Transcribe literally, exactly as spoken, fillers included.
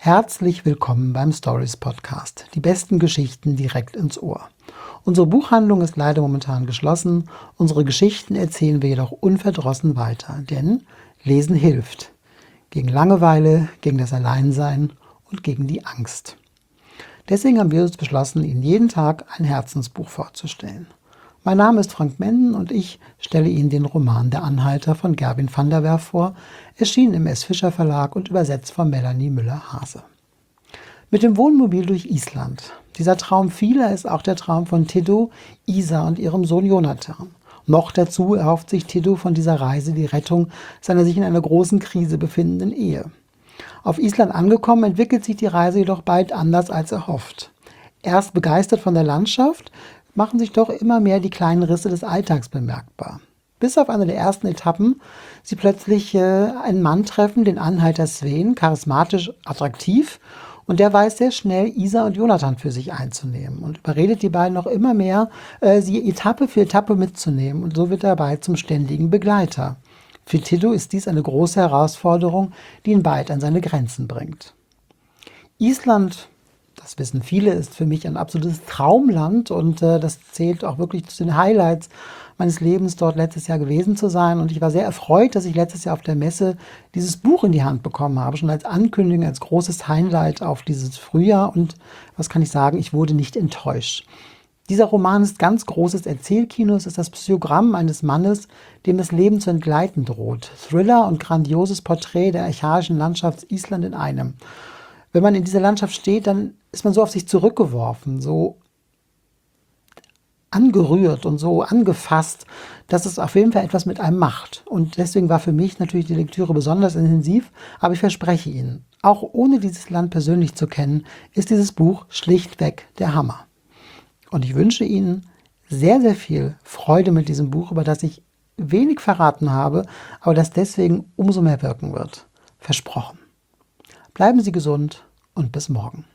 Herzlich willkommen beim Stories Podcast. Die besten Geschichten direkt ins Ohr. Unsere Buchhandlung ist leider momentan geschlossen. Unsere Geschichten erzählen wir jedoch unverdrossen weiter, denn Lesen hilft. Gegen Langeweile, gegen das Alleinsein und gegen die Angst. Deswegen haben wir uns beschlossen, Ihnen jeden Tag ein Herzensbuch vorzustellen. Mein Name ist Frank Menden und ich stelle Ihnen den Roman Der Anhalter von Gerwin van der Werf vor, erschienen im S. Fischer Verlag und übersetzt von Melanie Müller-Hase. Mit dem Wohnmobil durch Island. Dieser Traum vieler ist auch der Traum von Tiddo, Isa und ihrem Sohn Jonathan. Noch dazu erhofft sich Tiddo von dieser Reise die Rettung seiner sich in einer großen Krise befindenden Ehe. Auf Island angekommen, entwickelt sich die Reise jedoch bald anders als erhofft. Erst begeistert von der Landschaft, machen sich doch immer mehr die kleinen Risse des Alltags bemerkbar. Bis auf eine der ersten Etappen sie plötzlich äh, einen Mann treffen, den Anhalter Sven, charismatisch attraktiv, und der weiß sehr schnell, Isa und Jonathan für sich einzunehmen und überredet die beiden noch immer mehr, äh, sie Etappe für Etappe mitzunehmen, und so wird er bald zum ständigen Begleiter. Für Tiddo ist dies eine große Herausforderung, die ihn bald an seine Grenzen bringt. Island, das wissen viele, ist für mich ein absolutes Traumland und äh, das zählt auch wirklich zu den Highlights meines Lebens, dort letztes Jahr gewesen zu sein. Und ich war sehr erfreut, dass ich letztes Jahr auf der Messe dieses Buch in die Hand bekommen habe, schon als Ankündigung, als großes Highlight auf dieses Frühjahr. Und was kann ich sagen, ich wurde nicht enttäuscht. Dieser Roman ist ganz großes Erzählkino. Es ist das Psychogramm eines Mannes, dem das Leben zu entgleiten droht. Thriller und grandioses Porträt der archaischen Landschaft Island in einem. Wenn man in dieser Landschaft steht, dann ist man so auf sich zurückgeworfen, so angerührt und so angefasst, dass es auf jeden Fall etwas mit einem macht. Und deswegen war für mich natürlich die Lektüre besonders intensiv, aber ich verspreche Ihnen, auch ohne dieses Land persönlich zu kennen, ist dieses Buch schlichtweg der Hammer. Und ich wünsche Ihnen sehr, sehr viel Freude mit diesem Buch, über das ich wenig verraten habe, aber das deswegen umso mehr wirken wird. Versprochen. Bleiben Sie gesund und bis morgen.